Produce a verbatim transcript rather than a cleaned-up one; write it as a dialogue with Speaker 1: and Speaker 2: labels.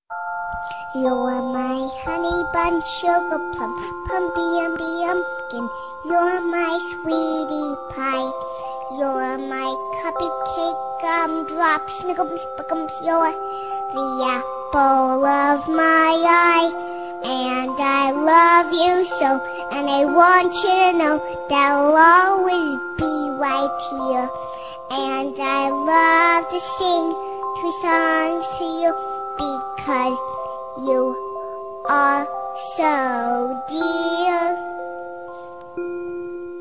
Speaker 1: You're my honey bun, sugar plum, pumpy umby umpkin. You're my sweetie pie. You're my cupcake gumdrop, snickums, spickums. You're the apple of my eye. And I love you so, and I want you to know that I'll always be right here. And I love to sing two songs to you because you are so dear.